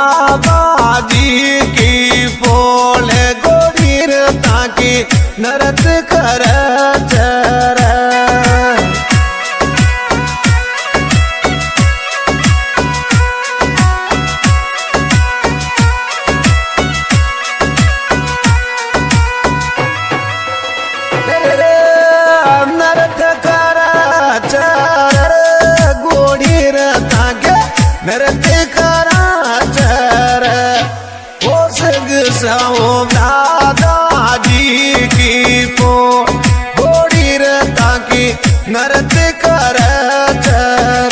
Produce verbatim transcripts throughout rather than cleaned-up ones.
बाबा जी की बोले गोड़ीर ताकि नरत कर चर नरत कर चर गोड़ीर ताकि नरत कर चर हो सग सो दादाजी की पो गोड़ीर ताकि नरत कर चर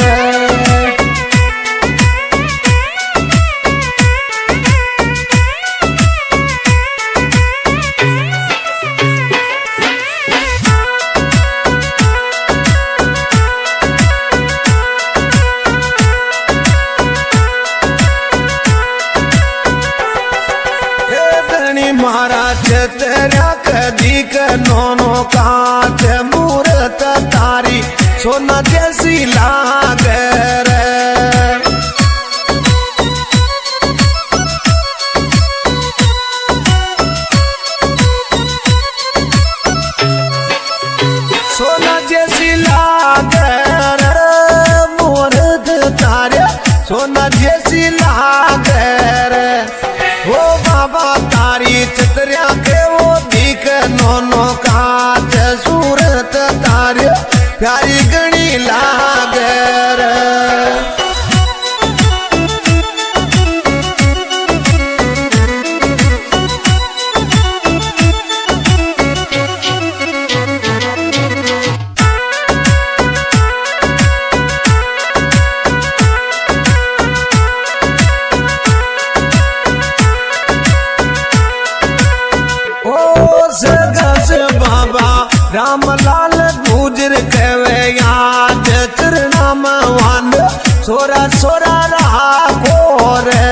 महाराज तेरा कदी नोनो कांच मूर्त तारी सोना जैसी लागे रे सोना जैसी लागे रे मूर्त तारे सोना जैसी लागे रे वो बाबा तारी चित्रिया के वो दीक नोनो कांच सूरत तारी प्यारी गणी लागे रे सगस बाबा रामलाल गुजर कहवे याद चरनाम वन सोरा सोरा राखो रे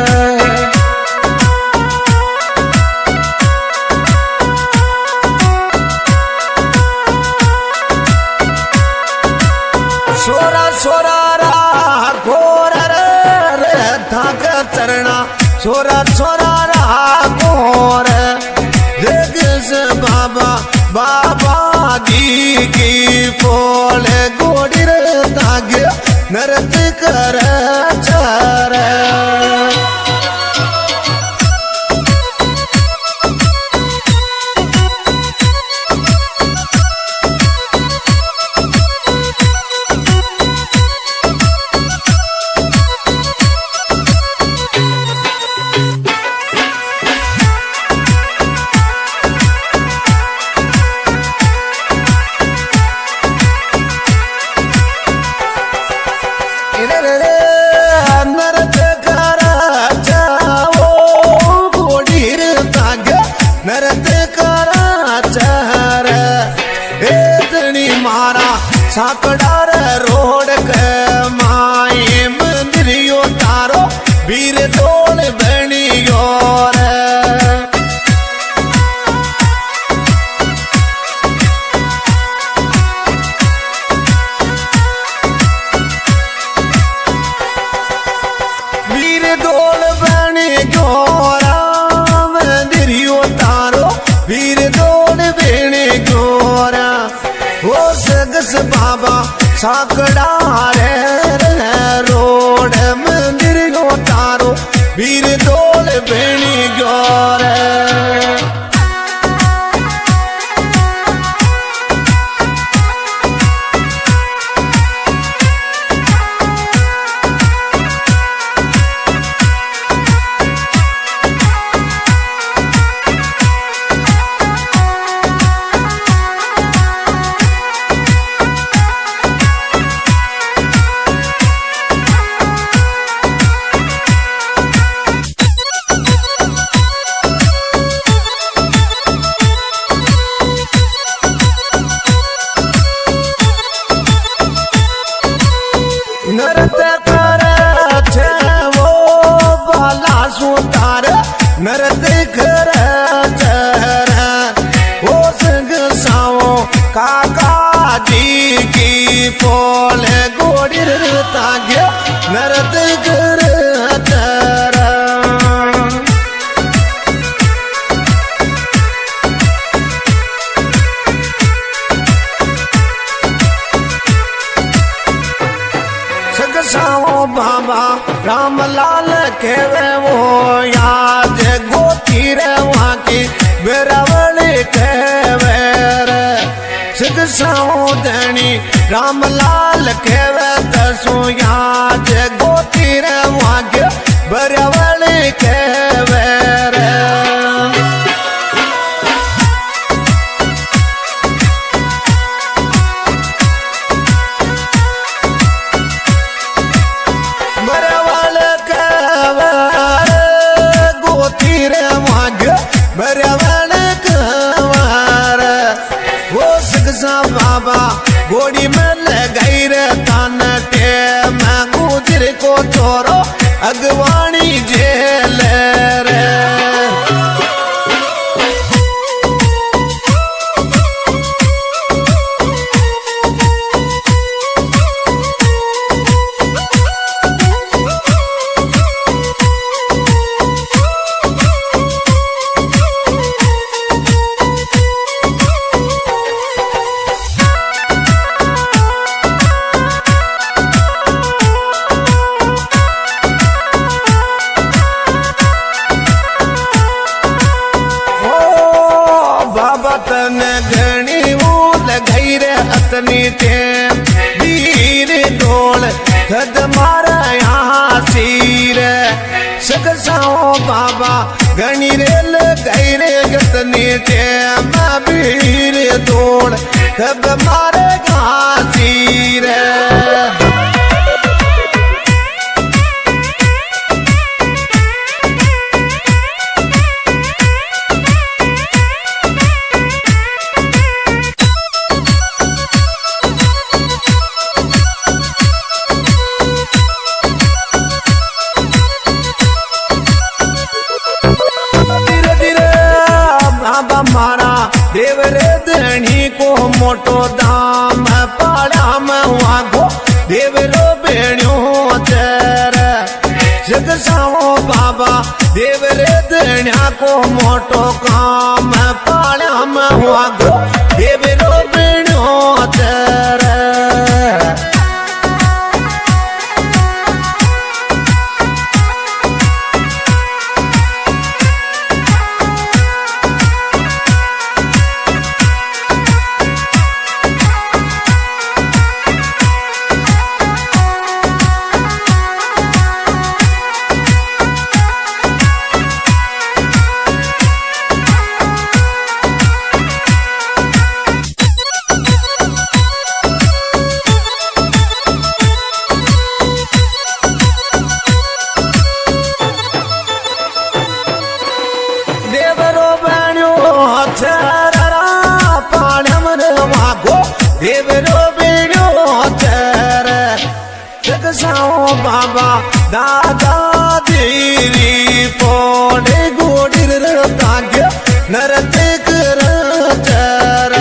सोरा सोरा राखो रे थक चरना सोरा सोरा राखो रे बाबा बाबा जी की बोले गोड़ीर तागे नरत कर चर नरत कर जाओ गोड़ीर तागे नरत कर चर इतनी मारा साकड़ार रोड के माए मंदिरियो तारो वीर तोड़ बनियो रे दौड़ बने गोरा मंदिरियो तारो वीर दौड़ बने गोरा हो सगस बाबा साकड़ा रे रोड मंदिरियो तारो वीर दौड़ बने गोरा कहवे वो याद गोती रे वहाँ की बेरावल कहवे रे सिद्ध सौदनी रामलाल कहवे दसो याद गोती रे वहाँ की बेरावल कहवे रे बाबा गोड़ी में लगाई रे तान के मैं गुजर को छोरो अगवानी जेल रे अतनी टेम वीर डोल खद मारा यहाँ सीर सकसाओ बाबा गणी रेल गई रे गतनी टेम वीर डोल खद मारे यहाँ सीर देव रे धनी को मोटो दाम पाड़ा में वागो देव रो बेणियों तेरे जग साओ बाबा देव रे धनिया को मोटो काम पाड़ा में वागो देव रो बेणियों तेरे देवरो बेड़ो तेरे जगसाओ बाबा दादा देरी पोड़े गोडिर ताग्य नरते कर तेरे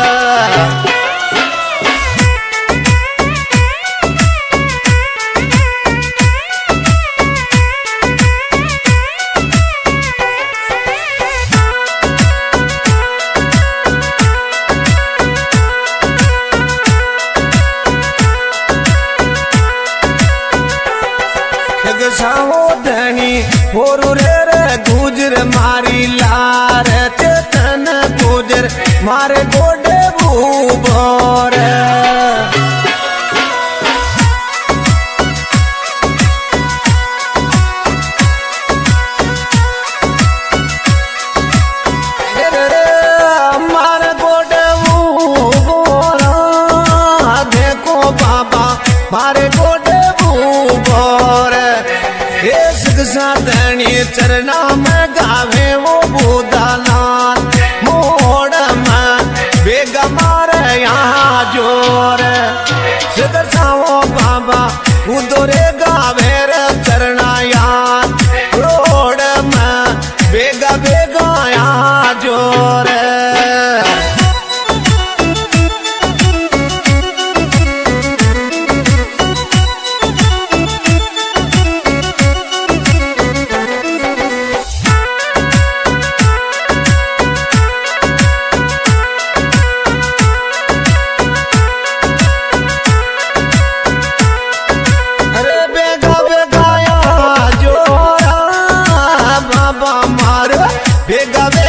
धनी होरु रे रे गुजर मारी लार चेतन गुजर मारे गोडे भूबोर मारे गोडे भूबोर देखो बाबा मारे गोडे भूबोर साधनी चरना में गावे वो बूदालाल मोड़ में बेगा मारे यहाँ जोर सिदर साओ बाबा उदोरे गावे रे चरना यार रोड में बेगा बेगा यहाँ जोर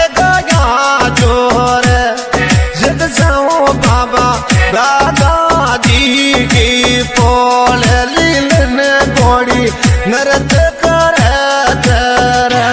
गया जोर जग जाओ बाबा दादाजी की पोल लीलन घोड़ी नृत कर तेरा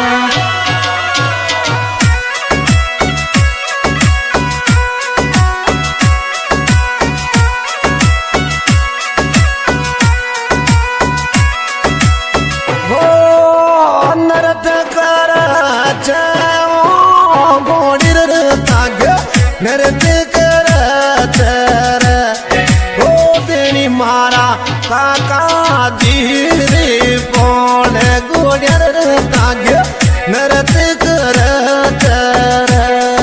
नृत कर तेरा ओ तेरी मारा काका धीरे पोल गोड़ियर ताग नृत कर तेरा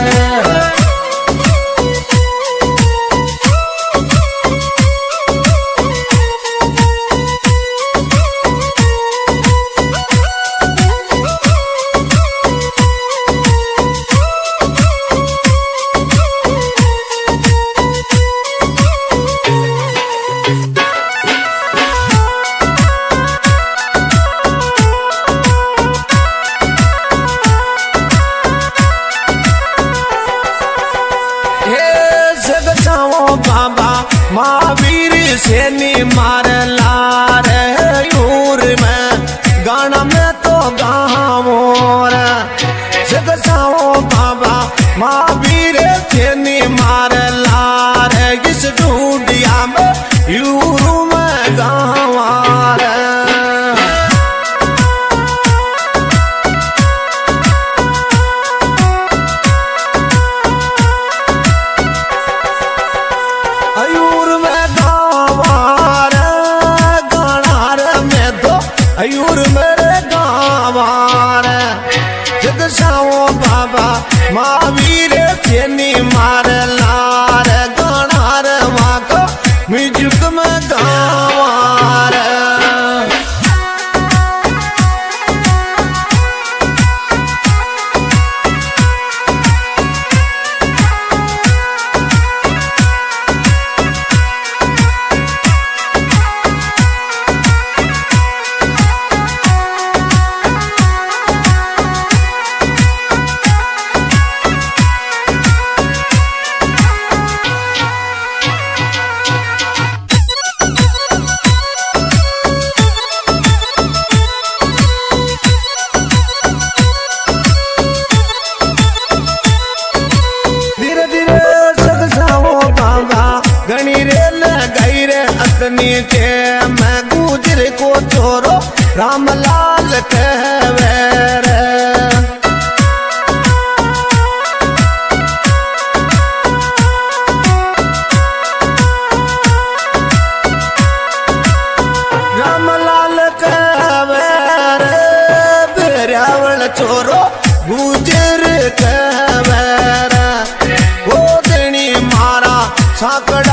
बाबा महावीर सेनी मार लार यूर में गाना में तो गाँव जग साओ बाबा महावीर सेनी मार लार इस ढूंढिया में यूर में गाँव अयूर मेरे गाँवार जग साओ बाबा महावीर सेनी मार लार गानार वाको म्यूजिक में गाँवार नीचे मैं गुजर को छोरो रामलाल कहवेर रामलाल कहवेर बिरावल छोरो गुजर कहवेर ओ दणी मारा साकड़